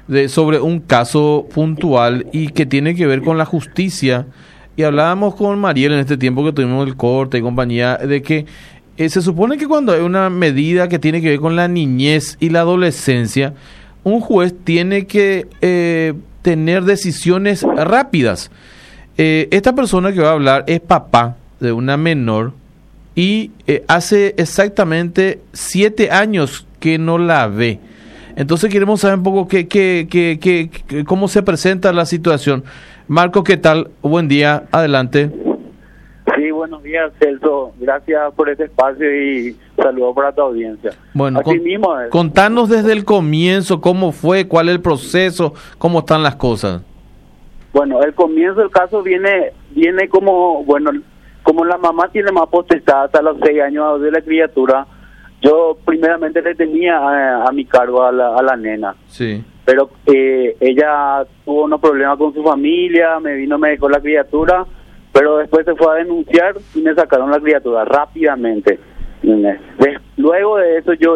sobre un caso puntual y que tiene que ver con la justicia. Y hablábamos con Mariel en este tiempo que tuvimos el corte y compañía, de que se supone que cuando hay una medida que tiene que ver con la niñez y la adolescencia, un juez tiene que tener decisiones rápidas. Esta persona que va a hablar es papá de una menor y hace exactamente 7 años que no la ve. Entonces queremos saber un poco cómo se presenta la situación. Marco, ¿qué tal? Buen día, adelante. Sí, buenos días, Celso. Gracias por este espacio y saludos para tu audiencia. Bueno, contanos desde el comienzo cómo fue, cuál es el proceso, cómo están las cosas. Bueno, el comienzo del caso viene como, bueno, como la mamá tiene más potestad hasta los 6 años de la criatura, yo primeramente le tenía a mi cargo a la nena. Sí. Pero ella tuvo unos problemas con su familia, me dejó la criatura, pero después se fue a denunciar y me sacaron la criatura rápidamente. Luego de eso yo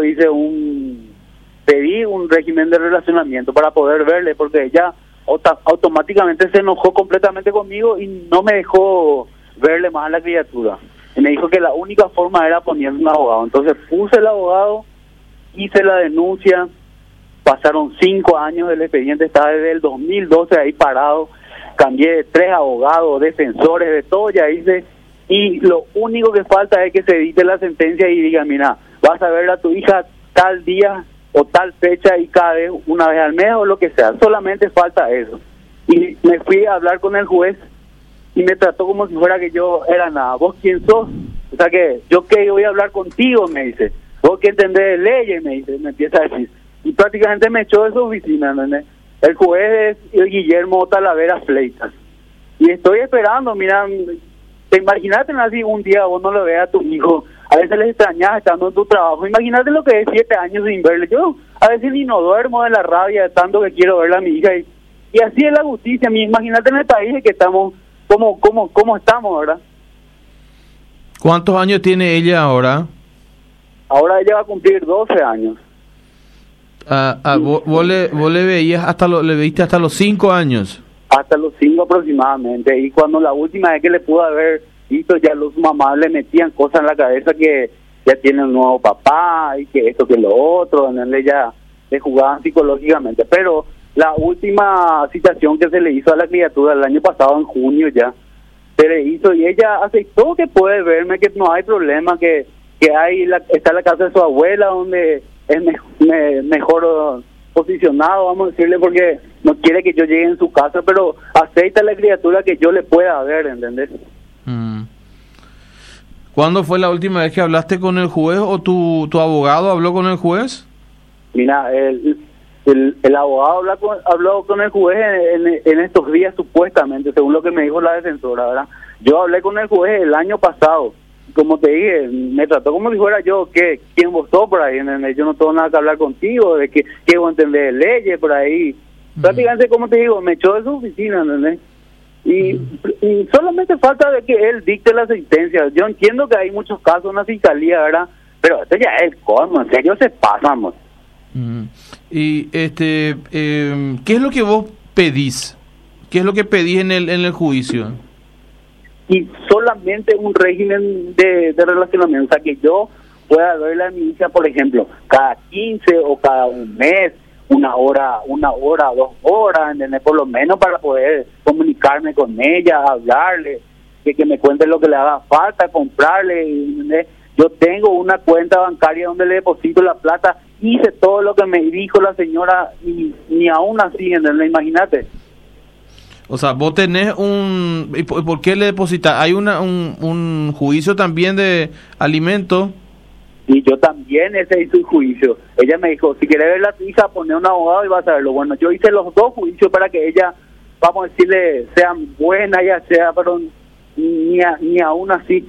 pedí un régimen de relacionamiento para poder verle, porque ella automáticamente se enojó completamente conmigo y no me dejó verle más a la criatura. Y me dijo que la única forma era poniendo un abogado. Entonces puse el abogado, hice la denuncia, pasaron 5 años, el expediente está desde el 2012 ahí parado, cambié de 3 abogados, defensores, de todo ya hice, y lo único que falta es que se edite la sentencia y diga, mira, vas a ver a tu hija tal día o tal fecha y cada vez, una vez al mes o lo que sea, solamente falta eso. Y me fui a hablar con el juez y me trató como si fuera que yo era nada. ¿Vos quién sos? O sea que yo que voy a hablar contigo, me dice. ¿Vos que entendés de leyes? Me dice, me empieza a decir. Y prácticamente me echó de su oficina, ¿entendés? El juez es Guillermo Talavera Fleitas. Y estoy esperando, mira, te imagínate así un día vos no lo veas a tu hijo, a veces les extrañas estando en tu trabajo, imagínate lo que es 7 años sin verle. Yo a veces ni no duermo de la rabia de tanto que quiero verle a mi hija. Y así es la justicia, imagínate en el país que estamos, ¿cómo estamos, verdad? ¿Cuántos años tiene ella ahora? Ahora ella va a cumplir 12 años. Vos le veías le veiste hasta los 5 años. Hasta los 5 aproximadamente. Y cuando la última vez que le pude haber visto, ya los mamás le metían cosas en la cabeza que ya tiene un nuevo papá y que esto que lo otro, ¿entendés? Ya le jugaban psicológicamente. Pero la última citación que se le hizo a la criatura el año pasado, en junio ya, se le hizo y ella aceptó que puede verme, que no hay problema, que está en la casa de su abuela donde es mejor posicionado, vamos a decirle, porque no quiere que yo llegue en su casa, pero acepta a la criatura que yo le pueda ver, ¿entendés? ¿Cuándo fue la última vez que hablaste con el juez o tu abogado habló con el juez? Mira, el abogado habló con el juez en estos días supuestamente, según lo que me dijo la defensora, ¿verdad? Yo hablé con el juez el año pasado. Como te dije, me trató como si fuera yo, ¿quién votó por ahí? ¿Entendés? Yo no tengo nada que hablar contigo, de que vos entendés de leyes por ahí. Prácticamente, como te digo, me echó de su oficina, ¿entendés? Y solamente falta de que él dicte la sentencia. Yo entiendo que hay muchos casos en la fiscalía, ¿verdad? Pero esto ya es el colmo, en serio se pasamos. Y ¿qué es lo que vos pedís? ¿Qué es lo que pedís en el juicio? Y solamente un régimen de relacionamiento, o sea, que yo pueda verle a mi hija, por ejemplo, cada 15 o cada un mes, una hora, 2 horas, ¿entendés? Por lo menos para poder comunicarme con ella, hablarle, que me cuente lo que le haga falta, comprarle, ¿entendés? Yo tengo una cuenta bancaria donde le deposito la plata, hice todo lo que me dijo la señora y ni aún así, ¿entendés? Imagínate. O sea, vos tenés ¿y por qué le depositas? ¿Hay un juicio también de alimentos? Y yo también ese hice un juicio. Ella me dijo, si querés ver la tu hija, poné un abogado y vas a verlo. Bueno, yo hice los 2 juicios para que ella, vamos a decirle, sean buenas, ya sea, pero ni aún así.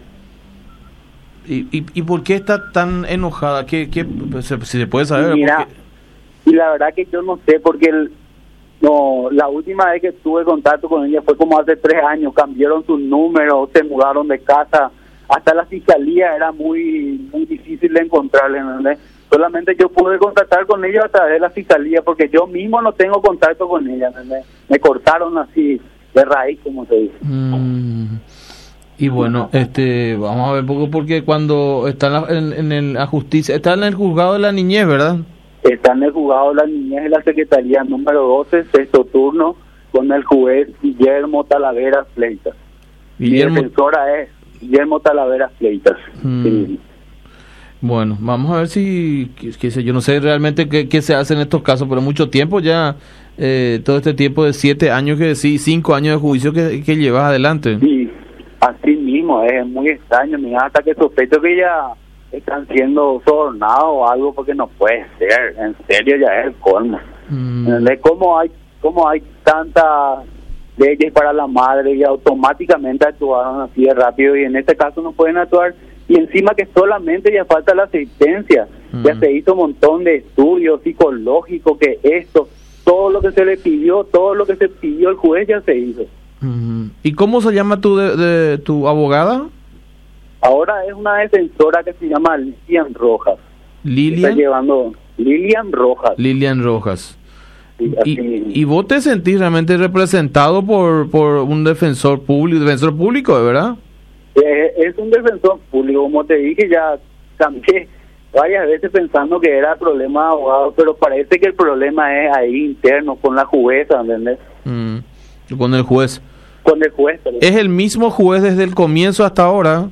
¿Y por qué está tan enojada? ¿Qué si se puede saber? Mira, y la verdad que yo no sé, porque la última vez que tuve contacto con ella fue como hace 3 años, cambiaron sus números, se mudaron de casa, hasta la fiscalía era muy difícil de encontrarle, ¿entendés? Solamente yo pude contactar con ella a través de la fiscalía, porque yo mismo no tengo contacto con ella. Me cortaron así de raíz, como se dice. Y bueno, vamos a ver un poco, porque cuando está la justicia, está en el juzgado de la niñez, ¿verdad? Está en el juzgado de la niñez de la Secretaría número 12, sexto turno, con el juez Guillermo Talavera Fleitas. Mi defensora es Guillermo Talavera Fleitas. Sí. Bueno, vamos a ver si, qué sé, yo no sé realmente qué se hace en estos casos, pero mucho tiempo ya, todo este tiempo de 7 años, 5 años de juicio que llevas adelante. Sí, así mismo, es muy extraño, mira, hasta que sospecho que ya están siendo sobornados o algo, porque no puede ser, en serio ya es el colmo. ¿Cómo hay tantas leyes para la madre y automáticamente actuaron así de rápido, y en este caso no pueden actuar? Y encima que solamente ya falta la asistencia, ya se hizo un montón de estudios psicológicos, que todo lo que se le pidió, todo lo que se pidió el juez ya se hizo. ¿Y cómo se llama tu abogada? Ahora es una defensora que se llama Lilian Rojas. ¿Lilian? Está llevando Lilian Rojas. Lilian Rojas. Sí, ¿Y vos te sentís realmente representado por un defensor público, de verdad? Es un defensor público, como te dije, ya cambié varias veces pensando que era problema de abogado, pero parece que el problema es ahí interno, con la jueza, ¿entendés? Con el juez. Con el juez. Pero ¿Es el mismo juez desde el comienzo hasta ahora?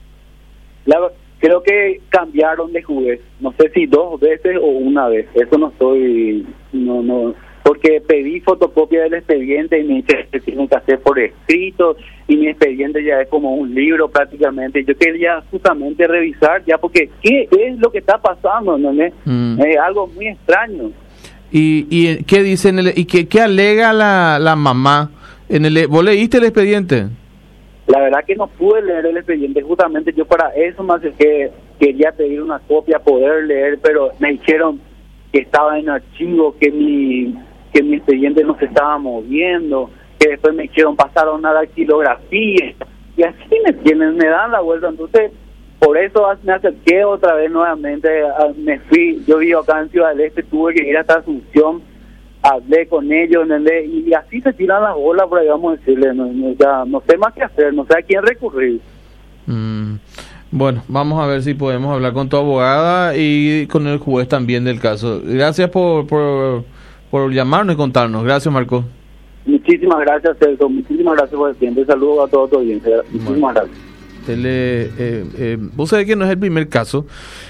Creo que cambiaron de juez, no sé si 2 veces o una vez, eso no estoy, no, porque pedí fotocopia del expediente y me dice que tienen que hacer por escrito, y mi expediente ya es como un libro prácticamente. Yo quería justamente revisar ya, porque ¿qué es lo que está pasando? ¿No? Es algo muy extraño. ¿Y qué dice y qué alega la mamá? ¿Vos leíste el expediente? La verdad que no pude leer el expediente, justamente yo para eso me acerqué, quería pedir una copia, poder leer, pero me dijeron que estaba en archivo, que mi expediente no se estaba moviendo, que después me hicieron pasar a una dactilografía, y así me dan la vuelta. Entonces, por eso me acerqué otra vez nuevamente, me fui, yo vivo acá en Ciudad del Este, tuve que ir hasta Asunción, hablé con ellos, y así se tiran las bolas, por ahí vamos a decirle, ya no sé más qué hacer, no sé a quién recurrir. Bueno, vamos a ver si podemos hablar con tu abogada y con el juez también del caso. Gracias por llamarnos y contarnos. Gracias, Marco. Muchísimas gracias, Celso. Muchísimas gracias por el tiempo. Saludos a toda tu audiencia. Muchísimas gracias. Vos sabés que no es el primer caso